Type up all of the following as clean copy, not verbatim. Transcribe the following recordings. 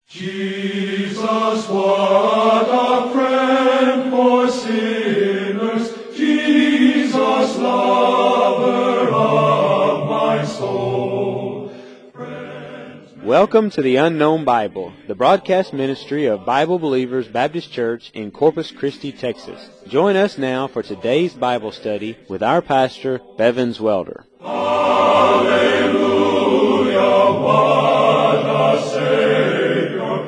Jesus, what a friend for sinners, Jesus, lover of my soul. Welcome to the Unknown Bible, the broadcast ministry of Bible Believers Baptist Church in Corpus Christi, Texas. Join us now for today's Bible study with our pastor, Bevins Welder. Hallelujah, what a Savior.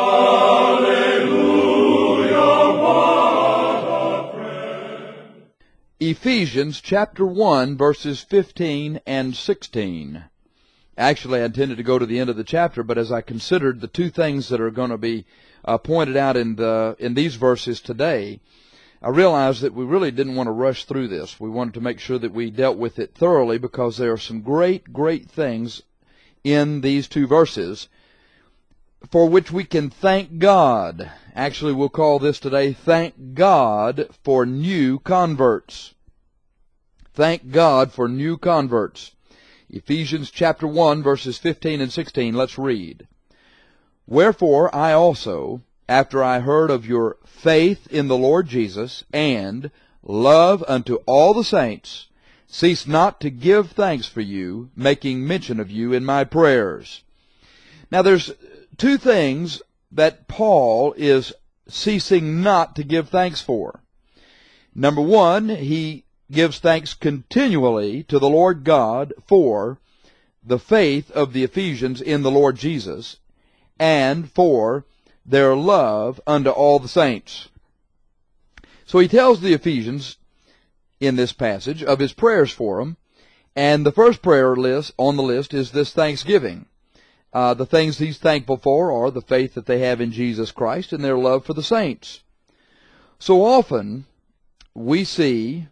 Hallelujah, what a friend. Ephesians chapter 1, verses 15 and 16. Actually, I intended to go to the end of the chapter, but as I considered the two things that are going to be pointed out in these verses today, I realized that we really didn't want to rush through this. We wanted to make sure that we dealt with it thoroughly because there are some great, great things in these two verses for which we can thank God. Actually, we'll call this today, Thank God for New Converts. Thank God for new converts. Ephesians chapter 1, verses 15 and 16. Let's read. Wherefore I also, after I heard of your faith in the Lord Jesus, and love unto all the saints, cease not to give thanks for you, making mention of you in my prayers. Now there's two things that Paul is ceasing not to give thanks for. Number one, he gives thanks continually to the Lord God for the faith of the Ephesians in the Lord Jesus and for their love unto all the saints. So he tells the Ephesians in this passage of his prayers for them, and the first prayer list on the list is this thanksgiving. The things he's thankful for are the faith that they have in Jesus Christ and their love for the saints. So often we see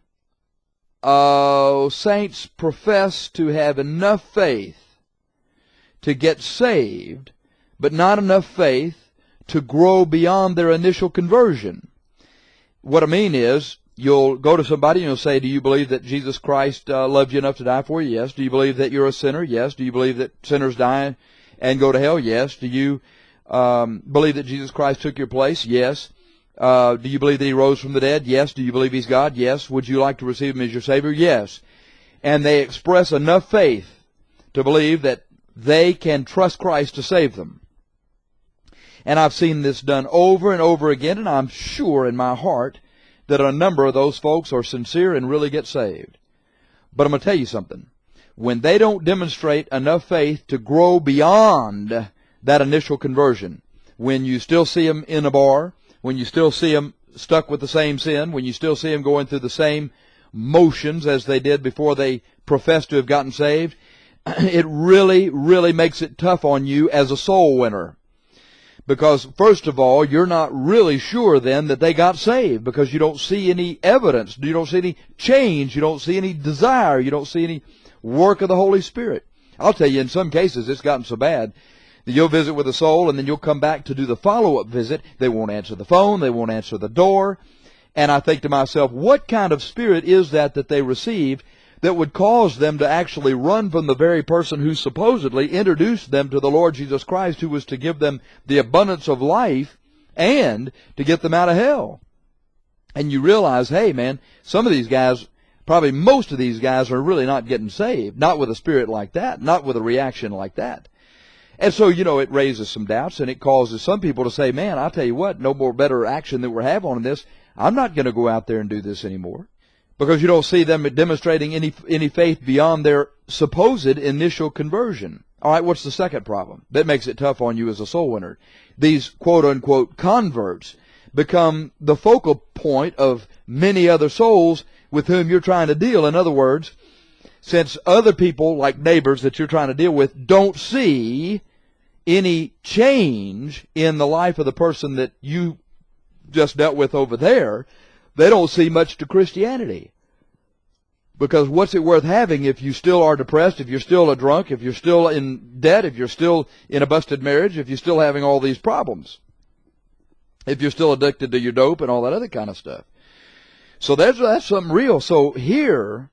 saints profess to have enough faith to get saved, but not enough faith to grow beyond their initial conversion. What I mean is, you'll go to somebody and you'll say, do you believe that Jesus Christ loved you enough to die for you? Yes. Do you believe that you're a sinner? Yes. Do you believe that sinners die and go to hell? Yes. Do you believe that Jesus Christ took your place? Yes. Do you believe that he rose from the dead? Yes. Do you believe he's God? Yes. Would you like to receive him as your Savior? Yes. And they express enough faith to believe that they can trust Christ to save them. And I've seen this done over and over again, and I'm sure in my heart that a number of those folks are sincere and really get saved. But I'm going to tell you something. When they don't demonstrate enough faith to grow beyond that initial conversion, when you still see them in a bar, when you still see them stuck with the same sin, when you still see them going through the same motions as they did before they professed to have gotten saved, it really, really makes it tough on you as a soul winner. Because, first of all, you're not really sure then that they got saved because you don't see any evidence. You don't see any change. You don't see any desire. You don't see any work of the Holy Spirit. I'll tell you, in some cases, it's gotten so bad that you'll visit with a soul and then you'll come back to do the follow-up visit. They won't answer the phone. They won't answer the door. And I think to myself, what kind of spirit is that they received that would cause them to actually run from the very person who supposedly introduced them to the Lord Jesus Christ, who was to give them the abundance of life and to get them out of hell? And you realize, hey man, some of these guys, probably most of these guys, are really not getting saved, not with a spirit like that, not with a reaction like that. And so, it raises some doubts, and it causes some people to say, man, I'll tell you what, no more better action that we're having on this. I'm not going to go out there and do this anymore. Because you don't see them demonstrating any faith beyond their supposed initial conversion. All right, what's the second problem that makes it tough on you as a soul winner? These quote-unquote converts become the focal point of many other souls with whom you're trying to deal. In other words, since other people, like neighbors that you're trying to deal with, don't see any change in the life of the person that you just dealt with over there, they don't see much to Christianity. Because what's it worth having if you still are depressed, if you're still a drunk, if you're still in debt, if you're still in a busted marriage, if you're still having all these problems, if you're still addicted to your dope and all that other kind of stuff. So that's something real. So here,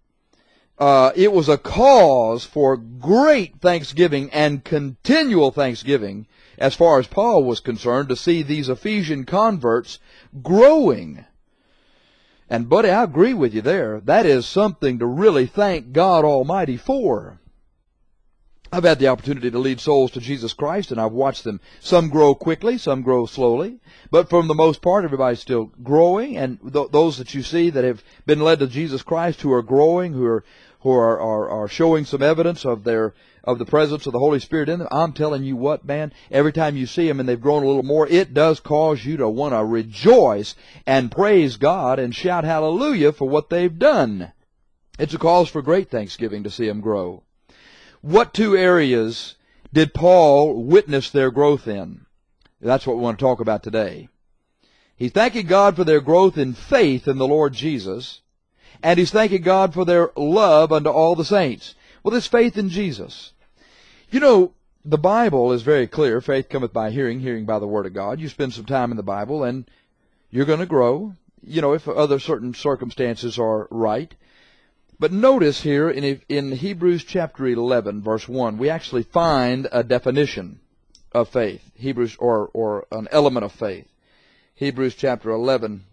it was a cause for great thanksgiving and continual thanksgiving as far as Paul was concerned, to see these Ephesian converts growing. And buddy, I agree with you there. That is something to really thank God Almighty for. I've had the opportunity to lead souls to Jesus Christ, and I've watched them. Some grow quickly, some grow slowly. But for the most part, everybody's still growing. And those that you see that have been led to Jesus Christ, who are growing, who are showing some evidence of the presence of the Holy Spirit in them, I'm telling you what, man, every time you see them and they've grown a little more, it does cause you to want to rejoice and praise God and shout hallelujah for what they've done. It's a cause for great thanksgiving to see them grow. What two areas did Paul witness their growth in? That's what we want to talk about today. He's thanking God for their growth in faith in the Lord Jesus, and he's thanking God for their love unto all the saints. Well, this faith in Jesus. You know, the Bible is very clear. Faith cometh by hearing, hearing by the Word of God. You spend some time in the Bible, and you're going to grow, if other certain circumstances are right. But notice here in Hebrews chapter 11, verse 1, we actually find a definition of faith. Hebrews, or an element of faith. Hebrews chapter 11,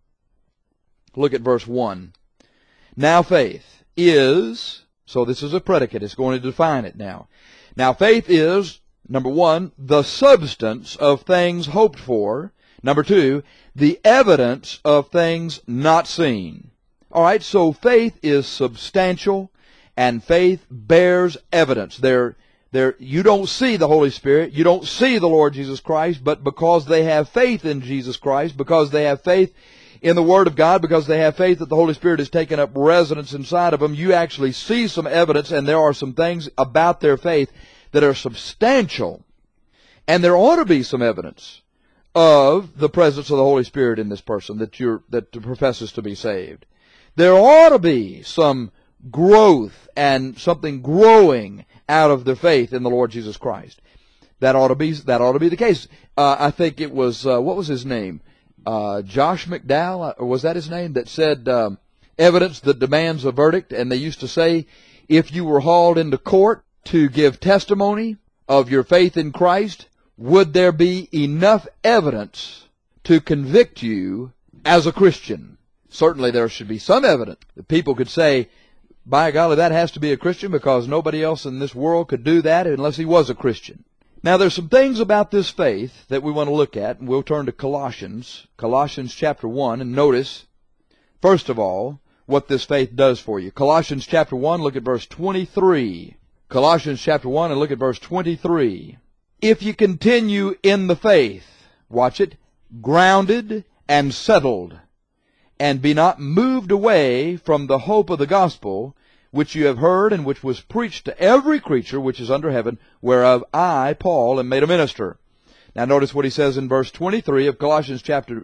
look at verse 1. Now faith is, so this is a predicate, it's going to define it now. Now faith is, number one, the substance of things hoped for. Number two, the evidence of things not seen. All right, so faith is substantial, and faith bears evidence. You don't see the Holy Spirit, you don't see the Lord Jesus Christ, but because they have faith in Jesus Christ, because they have faith in the Word of God, because they have faith that the Holy Spirit has taken up residence inside of them, you actually see some evidence, and there are some things about their faith that are substantial. And there ought to be some evidence of the presence of the Holy Spirit in this person that professes to be saved. There ought to be some growth and something growing out of their faith in the Lord Jesus Christ. That ought to be the case. I think it was what was his name? Josh McDowell, or was that his name? That said evidence that demands a verdict. And they used to say, if you were hauled into court to give testimony of your faith in Christ, would there be enough evidence to convict you as a Christian? Certainly there should be some evidence that people could say, by golly, that has to be a Christian, because nobody else in this world could do that unless he was a Christian. Now there's some things about this faith that we want to look at, and we'll turn to Colossians chapter 1, and notice, first of all, what this faith does for you. Colossians chapter 1, look at verse 23. Colossians chapter 1 and look at verse 23. If you continue in the faith, watch it, grounded and settled, and be not moved away from the hope of the gospel, which you have heard, and which was preached to every creature which is under heaven, whereof I, Paul, am made a minister. Now notice what he says in verse 23 of Colossians chapter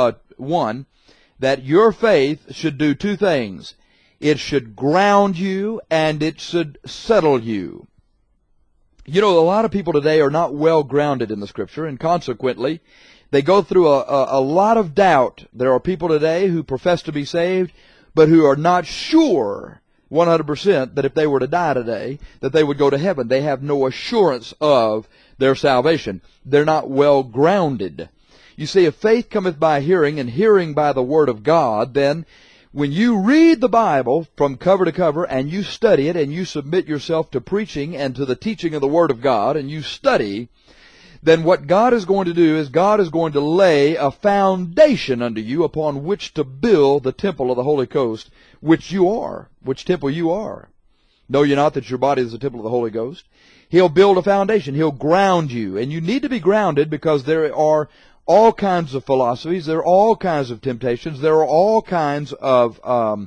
1, that your faith should do two things. It should ground you, and it should settle you. You know, a lot of people today are not well grounded in the Scripture, and consequently, they go through a lot of doubt. There are people today who profess to be saved, but who are not sure 100% that if they were to die today, that they would go to heaven. They have no assurance of their salvation. They're not well grounded. You see, if faith cometh by hearing, and hearing by the Word of God, then when you read the Bible from cover to cover, and you study it, and you submit yourself to preaching and to the teaching of the Word of God, and you study, then what God is going to do is God is going to lay a foundation unto you upon which to build the temple of the Holy Ghost, which you are, which temple you are. Know you not that your body is the temple of the Holy Ghost? He'll build a foundation. He'll ground you. And you need to be grounded, because there are all kinds of philosophies. There are all kinds of temptations. There are all kinds of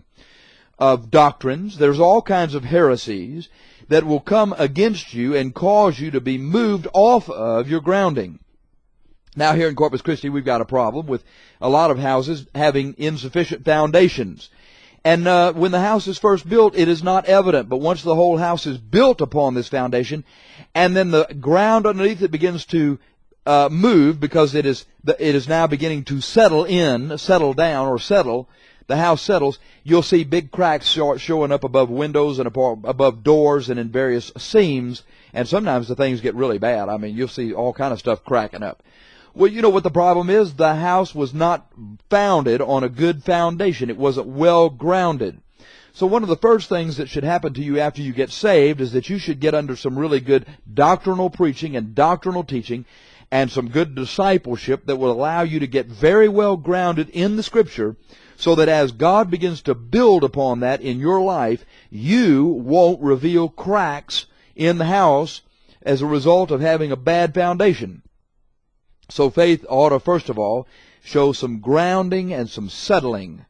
doctrines. There's all kinds of heresies that will come against you and cause you to be moved off of your grounding. Now here in Corpus Christi, we've got a problem with a lot of houses having insufficient foundations. And when the house is first built, it is not evident. But once the whole house is built upon this foundation, and then the ground underneath it begins to move, because it is now beginning to settle down, the house settles, you'll see big cracks showing up above windows and above doors and in various seams, and sometimes the things get really bad. I mean, you'll see all kind of stuff cracking up. Well, you know what the problem is? The house was not founded on a good foundation. It wasn't well grounded. So one of the first things that should happen to you after you get saved is that you should get under some really good doctrinal preaching and doctrinal teaching and some good discipleship that will allow you to get very well grounded in the Scripture, so that as God begins to build upon that in your life, you won't reveal cracks in the house as a result of having a bad foundation. So faith ought to, first of all, show some grounding and some settling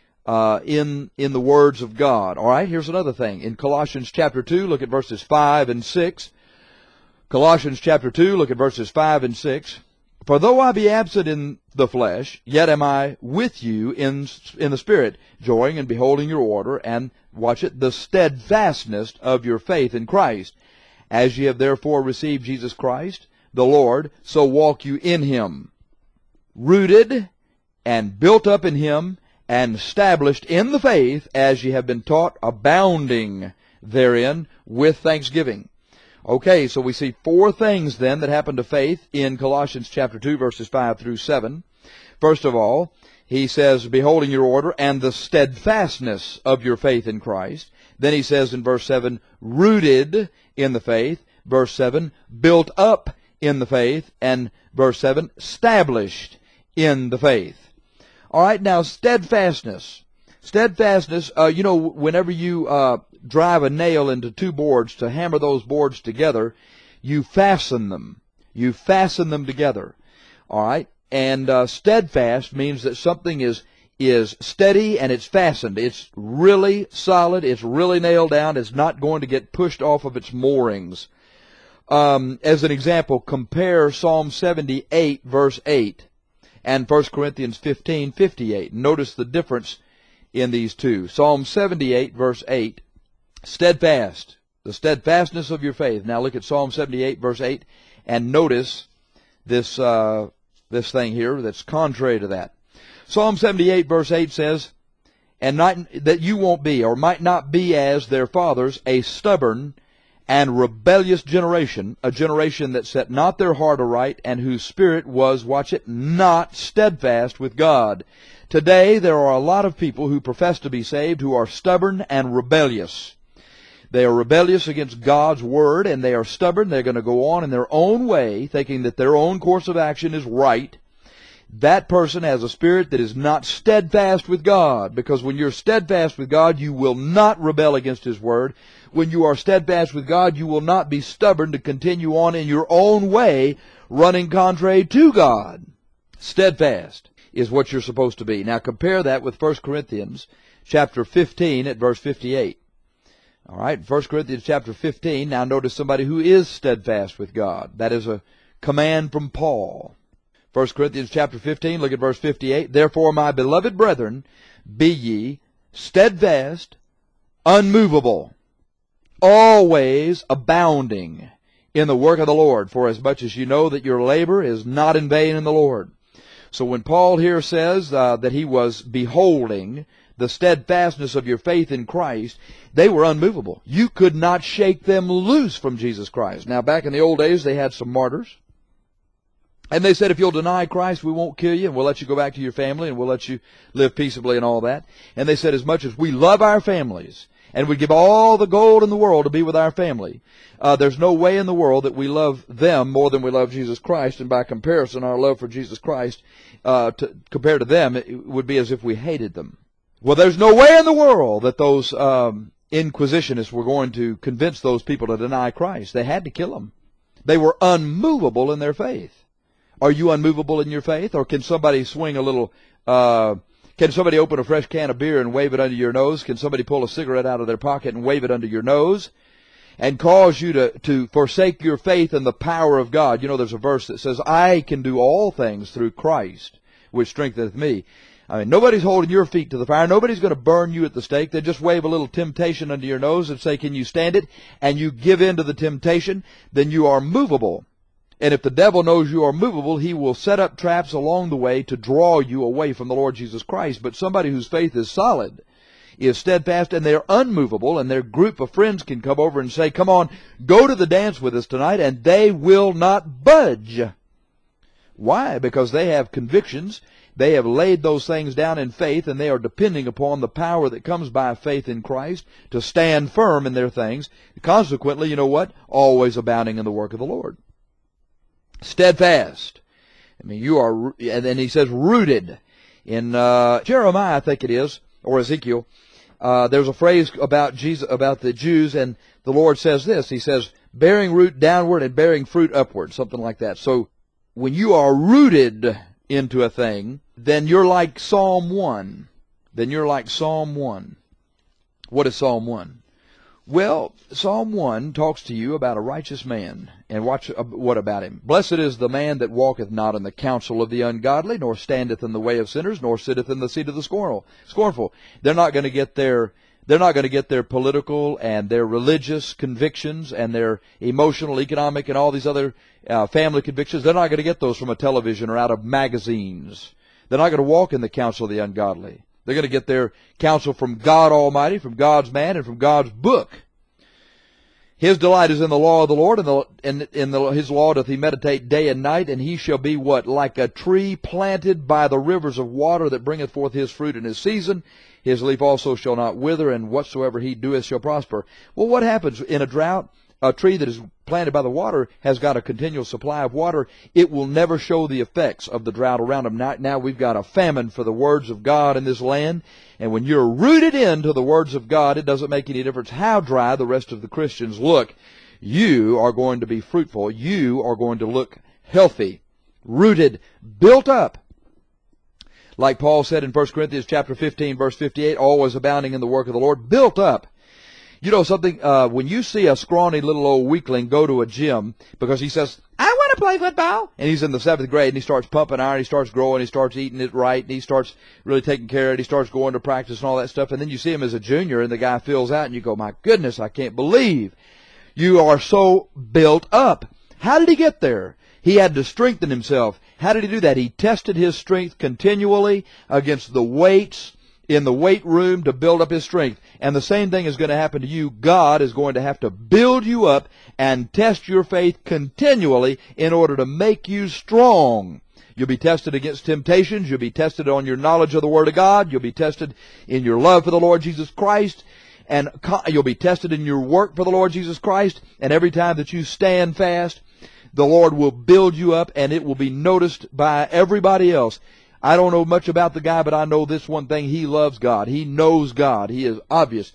in the words of God. All right, here's another thing. In Colossians chapter 2, look at verses 5 and 6. Colossians chapter 2, look at verses 5 and 6. For though I be absent in the flesh, yet am I with you in the Spirit, joying and beholding your order, and, watch it, the steadfastness of your faith in Christ. As ye have therefore received Jesus Christ, the Lord, so walk you in Him, rooted and built up in Him, and established in the faith, as ye have been taught, abounding therein with thanksgiving. Okay, so we see four things then that happen to faith in Colossians chapter 2, verses 5 through 7. First of all, he says, beholding your order and the steadfastness of your faith in Christ. Then he says in verse 7, rooted in the faith. Verse 7, built up in the faith. And verse 7, established in the faith. All right, now steadfastness. Steadfastness, whenever you drive a nail into two boards to hammer those boards together, you fasten them. You fasten them together. All right, and steadfast means that something is steady and it's fastened. It's really solid. It's really nailed down. It's not going to get pushed off of its moorings. As an example, compare Psalm 78, verse 8. And 1 Corinthians 15:58. Notice the difference in these two. Psalm 78, verse 8, steadfast, the steadfastness of your faith. Now look at Psalm 78, verse 8, and notice this thing here that's contrary to that. Psalm 78, verse 8 says, and not that you won't be, or might not be as their fathers, a stubborn and rebellious generation, a generation that set not their heart aright, and whose spirit was, watch it, not steadfast with God. Today there are a lot of people who profess to be saved who are stubborn and rebellious. They are rebellious against God's Word, and they are stubborn. They're going to go on in their own way, thinking that their own course of action is right. That person has a spirit that is not steadfast with God, because when you're steadfast with God, you will not rebel against His Word. When you are steadfast with God, you will not be stubborn to continue on in your own way, running contrary to God. Steadfast is what you're supposed to be. Now compare that with 1 Corinthians chapter 15 at verse 58. All right, 1 Corinthians chapter 15. Now notice somebody who is steadfast with God. That is a command from Paul. 1 Corinthians chapter 15, look at verse 58. Therefore, my beloved brethren, be ye steadfast, unmovable, always abounding in the work of the Lord, for as much as you know that your labor is not in vain in the Lord. So when Paul here says that he was beholding the steadfastness of your faith in Christ, they were unmovable. You could not shake them loose from Jesus Christ. Now, back in the old days, they had some martyrs. And they said, if you'll deny Christ, we won't kill you, and we'll let you go back to your family, and we'll let you live peaceably and all that. And they said, as much as we love our families, and we give all the gold in the world to be with our family, there's no way in the world that we love them more than we love Jesus Christ, and by comparison, our love for Jesus Christ, compared to them, it would be as if we hated them. Well, there's no way in the world that those inquisitionists were going to convince those people to deny Christ. They had to kill them. They were unmovable in their faith. Are you unmovable in your faith? Or can somebody swing a little, can somebody open a fresh can of beer and wave it under your nose? Can somebody pull a cigarette out of their pocket and wave it under your nose? And cause you to forsake your faith in the power of God. You know, there's a verse that says, I can do all things through Christ, which strengtheneth me. I mean, nobody's holding your feet to the fire. Nobody's going to burn you at the stake. They just wave a little temptation under your nose and say, can you stand it? And you give in to the temptation, then you are movable. And if the devil knows you are movable, he will set up traps along the way to draw you away from the Lord Jesus Christ. But somebody whose faith is solid, is steadfast, and they're unmovable, and their group of friends can come over and say, come on, go to the dance with us tonight, and they will not budge. Why? Because they have convictions. They have laid those things down in faith, and they are depending upon the power that comes by faith in Christ to stand firm in their things. Consequently, you know what? Always abounding in the work of the Lord. Steadfast. I mean, you are, and then he says rooted. In Jeremiah, I think it is, or Ezekiel, there's a phrase about Jesus, about the Jews, and the Lord says this. He says, bearing root downward and bearing fruit upward, something like that. So when you are rooted into a thing, then you're like Psalm 1. Then you're like Psalm 1. What is Psalm 1? Well, Psalm 1 talks to you about a righteous man. And watch what about him. Blessed is the man that walketh not in the counsel of the ungodly, nor standeth in the way of sinners, nor sitteth in the seat of the scornful. They're not going to get their political and their religious convictions and their emotional, economic, and all these other family convictions. They're not going to get those from a television or out of magazines. They're not going to walk in the counsel of the ungodly. They're going to get their counsel from God Almighty, from God's man, and from God's book. His delight is in the law of the Lord, and in his law doth he meditate day and night, and he shall be what? Like a tree planted by the rivers of water that bringeth forth his fruit in his season. His leaf also shall not wither, and whatsoever he doeth shall prosper. Well, what happens in a drought? A tree that is planted by the water has got a continual supply of water. It will never show the effects of the drought around them. Now we've got a famine for the words of God in this land. And when you're rooted into the words of God, it doesn't make any difference how dry the rest of the Christians look. You are going to be fruitful. You are going to look healthy, rooted, built up. Like Paul said in 1 Corinthians chapter 15, verse 58, always abounding in the work of the Lord, built up. You know something, when you see a scrawny little old weakling go to a gym because he says, I want to play football, and he's in the 7th grade, and he starts pumping iron, he starts growing, he starts eating it right, and he starts really taking care of it, he starts going to practice and all that stuff, and then you see him as a junior, and the guy fills out, and you go, my goodness, I can't believe you are so built up. How did he get there? He had to strengthen himself. How did he do that? He tested his strength continually against the weights in the weight room to build up his strength. And the same thing is going to happen to you. God is going to have to build you up and test your faith continually in order to make you strong. You'll be tested against temptations. You'll be tested on your knowledge of the Word of God. You'll be tested in your love for the Lord Jesus Christ. And you'll be tested in your work for the Lord Jesus Christ. And every time that you stand fast, the Lord will build you up, and it will be noticed by everybody else. I don't know much about the guy, but I know this one thing. He loves God. He knows God. He is obvious.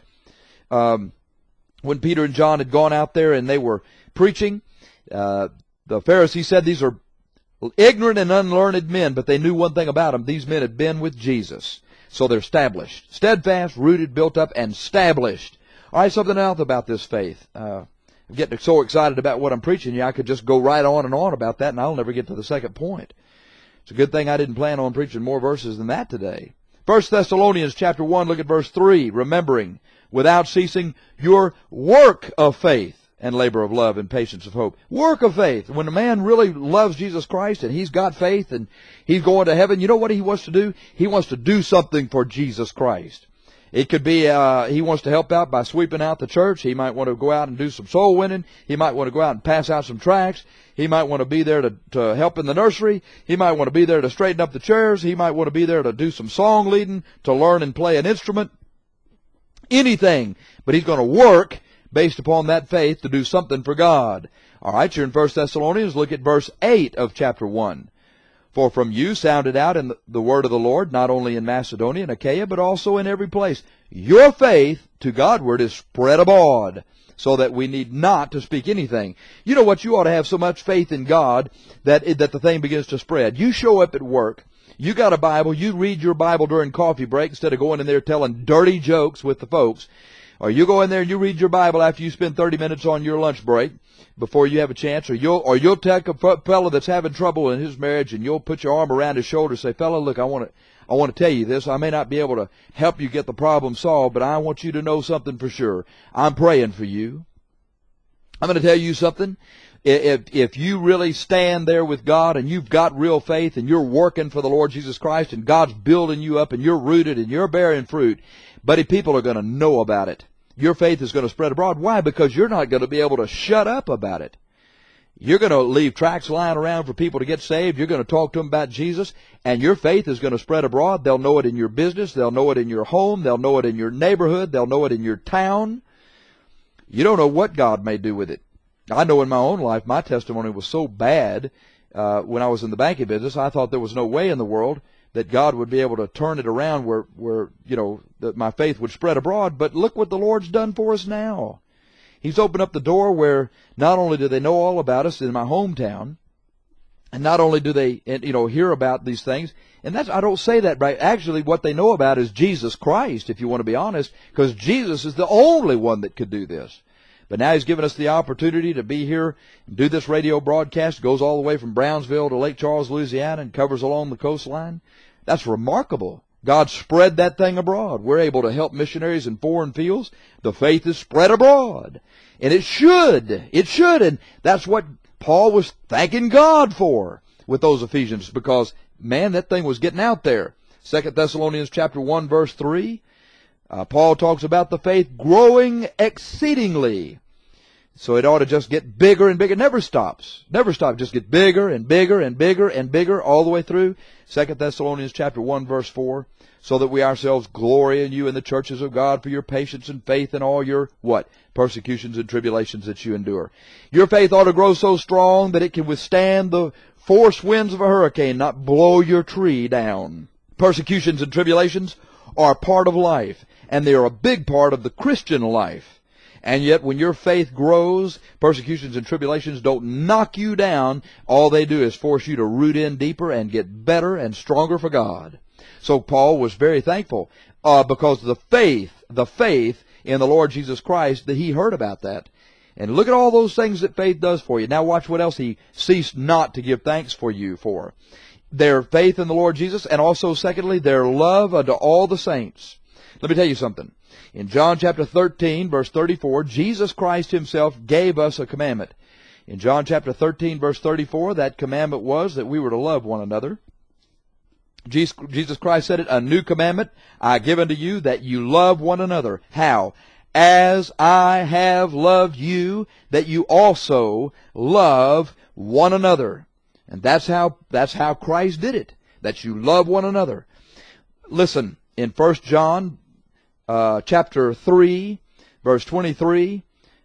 When Peter and John had gone out there and they were preaching, the Pharisees said these are ignorant and unlearned men, but they knew one thing about them. These men had been with Jesus. So they're established. Steadfast, rooted, built up, and established. All right, something else about this faith. I'm getting so excited about what I'm preaching. I could just go right on and on about that, and I'll never get to the second point. It's a good thing I didn't plan on preaching more verses than that today. 1 Thessalonians chapter 1, look at verse 3. Remembering, without ceasing, your work of faith and labor of love and patience of hope. Work of faith. When a man really loves Jesus Christ and he's got faith and he's going to heaven, you know what he wants to do? He wants to do something for Jesus Christ. It could be he wants to help out by sweeping out the church. He might want to go out and do some soul winning. He might want to go out and pass out some tracts. He might want to be there to help in the nursery. He might want to be there to straighten up the chairs. He might want to be there to do some song leading, to learn and play an instrument. Anything. But he's going to work based upon that faith to do something for God. All right, you're in 1 Thessalonians. Look at verse 8 of chapter 1. For from you sounded out in the word of the Lord, not only in Macedonia and Achaia, but also in every place. Your faith to Godward is spread abroad, so that we need not to speak anything. You know what? You ought to have so much faith in God that the thing begins to spread. You show up at work. You got a Bible. You read your Bible during coffee break instead of going in there telling dirty jokes with the folks. Or you go in there and you read your Bible after you spend 30 minutes on your lunch break before you have a chance. Or you'll take a fellow that's having trouble in his marriage and you'll put your arm around his shoulder and say, "Fellow, look, I want to tell you this. I may not be able to help you get the problem solved, but I want you to know something for sure. I'm praying for you. I'm going to tell you something. If you really stand there with God and you've got real faith and you're working for the Lord Jesus Christ and God's building you up and you're rooted and you're bearing fruit, buddy, people are going to know about it. Your faith is going to spread abroad. Why? Because you're not going to be able to shut up about it. You're going to leave tracts lying around for people to get saved. You're going to talk to them about Jesus, and your faith is going to spread abroad. They'll know it in your business. They'll know it in your home. They'll know it in your neighborhood. They'll know it in your town. You don't know what God may do with it. I know in my own life, my testimony was so bad when I was in the banking business, I thought there was no way in the world that God would be able to turn it around where that my faith would spread abroad. But look what the Lord's done for us now. He's opened up the door where not only do they know all about us in my hometown, and not only do they, hear about these things, and I don't say that right. Actually, what they know about is Jesus Christ, if you want to be honest, because Jesus is the only one that could do this. But now He's given us the opportunity to be here and do this radio broadcast. It goes all the way from Brownsville to Lake Charles, Louisiana, and covers along the coastline. That's remarkable. God spread that thing abroad. We're able to help missionaries in foreign fields. The faith is spread abroad. And it should. And that's what Paul was thanking God for with those Ephesians, because, man, that thing was getting out there. 2 Thessalonians chapter 1, verse 3, Paul talks about the faith growing exceedingly. So it ought to just get bigger and bigger. Never stops. Never stops. Just get bigger and bigger and bigger and bigger all the way through. 2 Thessalonians chapter 1, verse 4. So that we ourselves glory in you in the churches of God for your patience and faith in all your, persecutions and tribulations that you endure. Your faith ought to grow so strong that it can withstand the force winds of a hurricane, not blow your tree down. Persecutions and tribulations are part of life, and they are a big part of the Christian life. And yet when your faith grows, persecutions and tribulations don't knock you down. All they do is force you to root in deeper and get better and stronger for God. So Paul was very thankful because the faith in the Lord Jesus Christ, that he heard about that. And look at all those things that faith does for you. Now watch what else he ceased not to give thanks for you for. Their faith in the Lord Jesus, and also secondly, their love unto all the saints. Let me tell you something. In John chapter 13, verse 34, Jesus Christ Himself gave us a commandment. In John chapter 13, verse 34, that commandment was that we were to love one another. Jesus Christ said it, a new commandment I give unto you, that you love one another. How? As I have loved you, that you also love one another. And that's how Christ did it, that you love one another. Listen, in 1 John chapter 3, verse 23,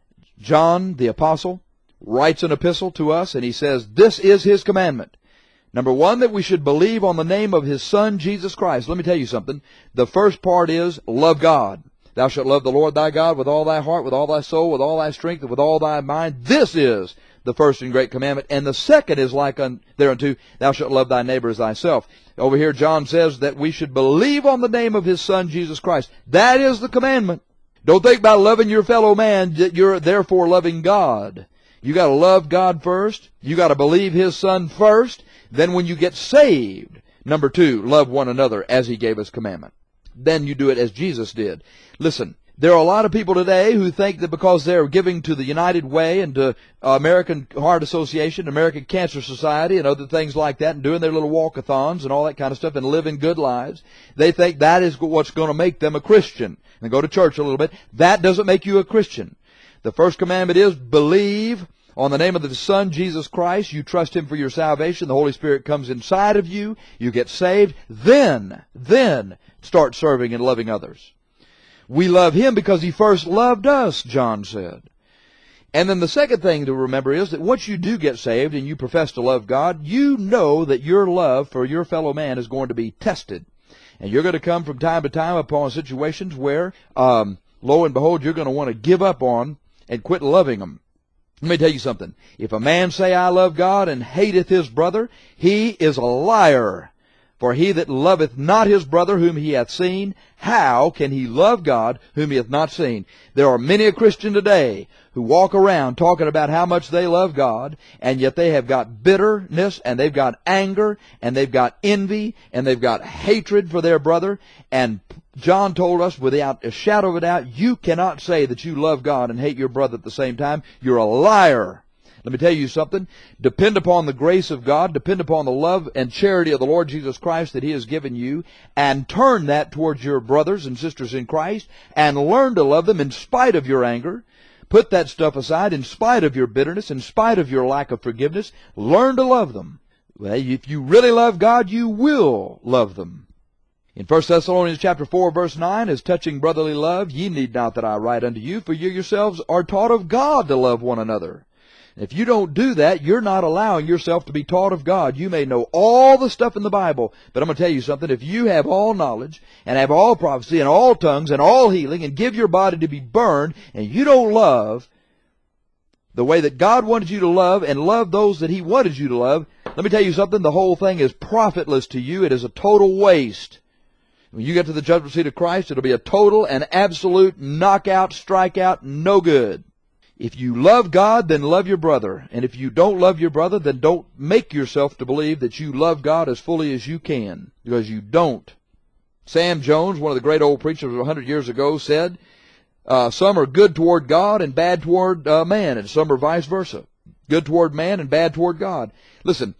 John the apostle writes an epistle to us, and he says, this is his commandment. Number one, that we should believe on the name of His Son, Jesus Christ. Let me tell you something. The first part is love God. Thou shalt love the Lord thy God with all thy heart, with all thy soul, with all thy strength, and with all thy mind. This is the first and great commandment. And the second is like thereunto, thou shalt love thy neighbor as thyself. Over here, John says that we should believe on the name of His Son, Jesus Christ. That is the commandment. Don't think about loving your fellow man that you're therefore loving God. You got to love God first. You got to believe His Son first. Then when you get saved, number two, love one another as He gave us commandment. Then you do it as Jesus did. Listen, there are a lot of people today who think that because they're giving to the United Way and to American Heart Association, American Cancer Society, and other things like that, and doing their little walkathons and all that kind of stuff and living good lives, they think that is what's going to make them a Christian. And go to church a little bit. That doesn't make you a Christian. The first commandment is believe on the name of the Son, Jesus Christ. You trust Him for your salvation. The Holy Spirit comes inside of you. You get saved. Then start serving and loving others. We love Him because He first loved us, John said. And then the second thing to remember is that once you do get saved and you profess to love God, you know that your love for your fellow man is going to be tested. And you're going to come from time to time upon situations where, lo and behold, you're going to want to give up on and quit loving them. Let me tell you something. If a man say, I love God, and hateth his brother, he is a liar. For he that loveth not his brother whom he hath seen, how can he love God whom he hath not seen? There are many a Christian today who walk around talking about how much they love God, and yet they have got bitterness, and they've got anger, and they've got envy, and they've got hatred for their brother. And John told us without a shadow of a doubt, you cannot say that you love God and hate your brother at the same time. You're a liar. Let me tell you something. Depend upon the grace of God, depend upon the love and charity of the Lord Jesus Christ that He has given you, and turn that towards your brothers and sisters in Christ, and learn to love them in spite of your anger. Put that stuff aside in spite of your bitterness, in spite of your lack of forgiveness. Learn to love them. Well, if you really love God, you will love them. In 1 Thessalonians chapter 4, verse 9, as touching brotherly love, ye need not that I write unto you, for you yourselves are taught of God to love one another. If you don't do that, you're not allowing yourself to be taught of God. You may know all the stuff in the Bible, but I'm going to tell you something. If you have all knowledge, and have all prophecy, and all tongues, and all healing, and give your body to be burned, and you don't love the way that God wanted you to love, and love those that He wanted you to love, let me tell you something. The whole thing is profitless to you. It is a total waste. When you get to the judgment seat of Christ, it'll be a total and absolute knockout, strikeout, no good. If you love God, then love your brother. And if you don't love your brother, then don't make yourself to believe that you love God as fully as you can, because you don't. Sam Jones, one of the great old preachers 100 years ago, said, some are good toward God and bad toward man, and some are vice versa. Good toward man and bad toward God. Listen,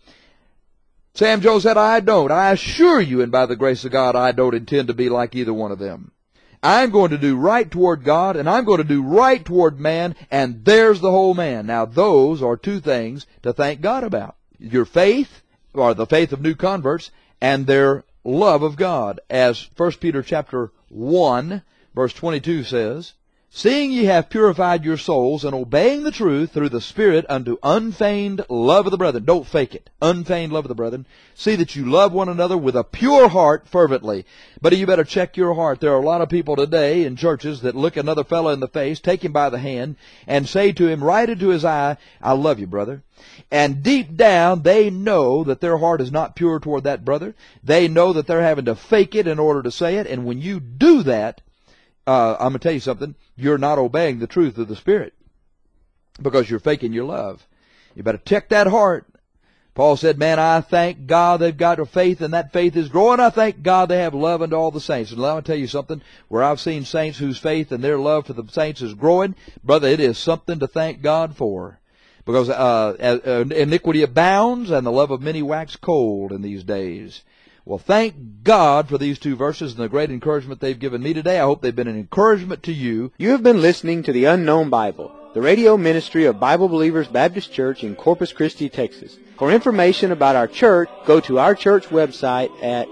Sam Jones said, I don't. I assure you, and by the grace of God, I don't intend to be like either one of them. I'm going to do right toward God, and I'm going to do right toward man, and there's the whole man. Now, those are two things to thank God about. Your faith, or the faith of new converts, and their love of God. As 1 Peter chapter 1, verse 22 says, seeing ye have purified your souls and obeying the truth through the Spirit unto unfeigned love of the brethren. Don't fake it. Unfeigned love of the brethren. See that you love one another with a pure heart fervently. But you better check your heart. There are a lot of people today in churches that look another fellow in the face, take him by the hand, and say to him right into his eye, I love you, brother. And deep down, they know that their heart is not pure toward that brother. They know that they're having to fake it in order to say it. And when you do that, I'm going to tell you something. You're not obeying the truth of the Spirit because you're faking your love. You better check that heart. Paul said, man, I thank God they've got a faith, and that faith is growing. I thank God they have love unto all the saints. And let me tell you something. Where I've seen saints whose faith and their love for the saints is growing, brother, it is something to thank God for. Because iniquity abounds, and the love of many wax cold in these days. Well, thank God for these two verses and the great encouragement they've given me today. I hope they've been an encouragement to you. You have been listening to the Unknown Bible, the radio ministry of Bible Believers Baptist Church in Corpus Christi, Texas. For information about our church, go to our church website at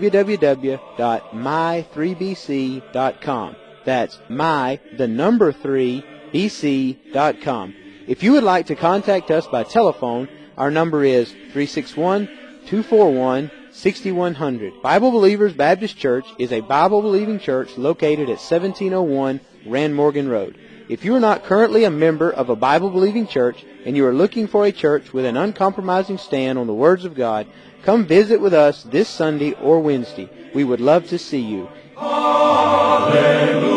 www.my3bc.com. That's my3bc.com. If you would like to contact us by telephone, our number is 361-241-6100. Bible Believers Baptist Church is a Bible-believing church located at 1701 Rand Morgan Road. If you are not currently a member of a Bible-believing church and you are looking for a church with an uncompromising stand on the words of God, come visit with us this Sunday or Wednesday. We would love to see you. Hallelujah.